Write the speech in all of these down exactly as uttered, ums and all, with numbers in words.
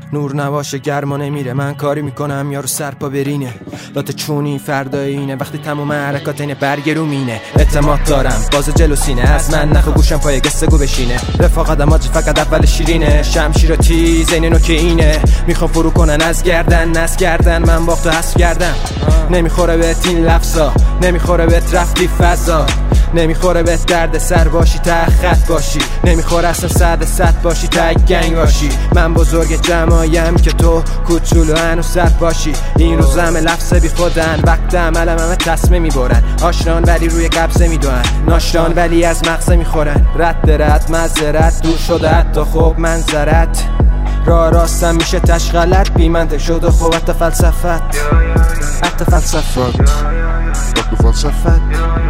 نور نباشه گرما نمیره، من کاری میکنم یارو سرپا برینه. لات چونی فردای اینه، وقتی تموم حرکات اینه برگ رو مینه. اعتماد دارم باز جلو سینه، از من نخو گوشم پای گسته گو بشینه. رفاقتم آجی فقط اول شیرینه، شمشیر و تیز این نوکه اینه. میخوام فرو کنن از گردن نس گردن، من باختو حذف کردم. نمیخوره بهت این لفظا، نمیخوره بهت رفتی فضا، نمیخوره بهت درد سر باشی ته خط باشی، نمیخوره اصلا صد صد باشی ته گنگ باشی. من بزرگ جمعیم که تو کوچولو هنو سر باشی. این روزم لفظه بی خودن، وقت عملم همه تصمه میبرن. آشنان ولی روی قبضه میدونن، ناشنان ولی از مغزه میخورن. رد رد مزرت دور شده حتی خوب منظرت، راه راستم میشه تش غلط. بی منطق شده خوب حتی فلسفت، حتی فلسفت حتی فلسفت.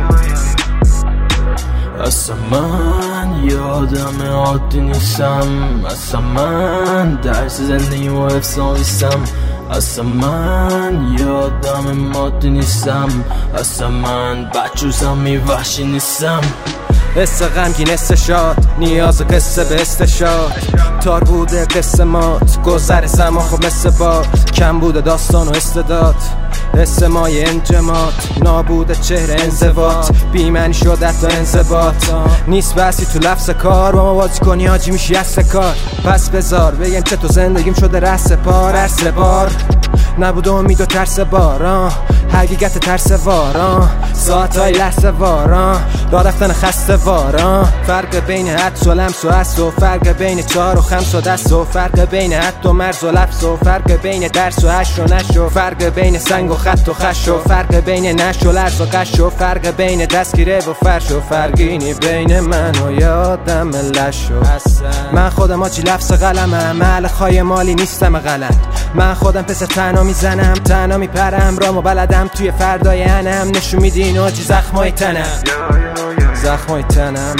اصلا من یادم عادی نیستم، اصلا من درس زندگیم و حفظان نیستم. اصلا من یادم مادی نیستم، اصلا من بچوزم میوحشی نیستم. قصه غمگین قصه شاد، نیاز قصه به استشاد. تار بوده قصه مات، گذر زمان خب مثل باد. کم بوده داستان و استعداد، حس مای انجماد. نابوده چهره انضباط، بیمنی شده حتی انضباط. نیست بسی تو لفظ کار، با ما بازی کنی آجی میشی اصل کار. پس بذار بگم چه تو زندگیم شده رس پار. هر سه بار نبود امید و ترس باران، حقیقت ترس واران. ساعت های لحظه واران، راه رفتن خسته واران. فرق بین حدس و لمس و حس و فرق بین چهار و خمس و دست و فرق بین حد و مرز و لفظ و فرق بین درس و هش و نش و فرق بین سنگ و خط و خش و فرق بین نش و لرز و قش و فرق بین دستگیره و فرش و فرقینی بین من و یادم لش و من خودم آجی لفظ قلمم، محل خای مالی نیستم غلط. من خودم پس تنها میزنم، تنها میپرم، رامو بلدم توی فردای انم. نشون میدین آجی زخمای تنم، زخمای تنم.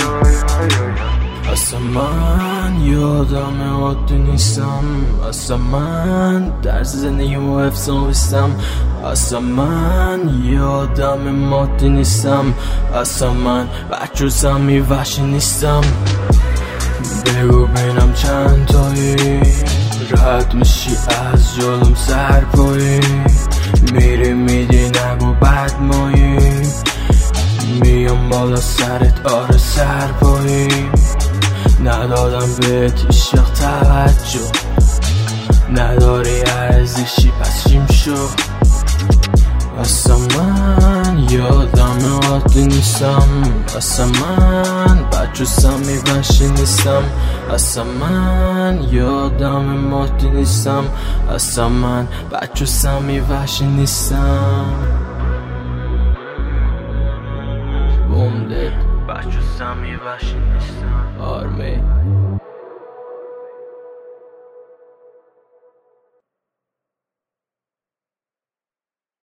اصلا من یادم عادی نیستم، اصلا من درس زندگیم و حفظان نیستم. اصلا من یادم مادی نیستم، اصلا من بچوزم میوحشی نیستم. بگو بینم چند تایی رد میشی از جلوم سر پایی، میری میدی نگو بد مایی، میام بالا سرت آره سر پایی. ندادم بهت هیچوقت توجه، نداری ارزشی پس چیم شو. اصلا من یادم عادی نیستم، اصلا من بچوزم میوحشی نیستم. اصلا من یادم مادی نیستم، اصلا من بچوزم میوحشی نیستم. بومدد بچوزم میوحشی نیستم. آرمی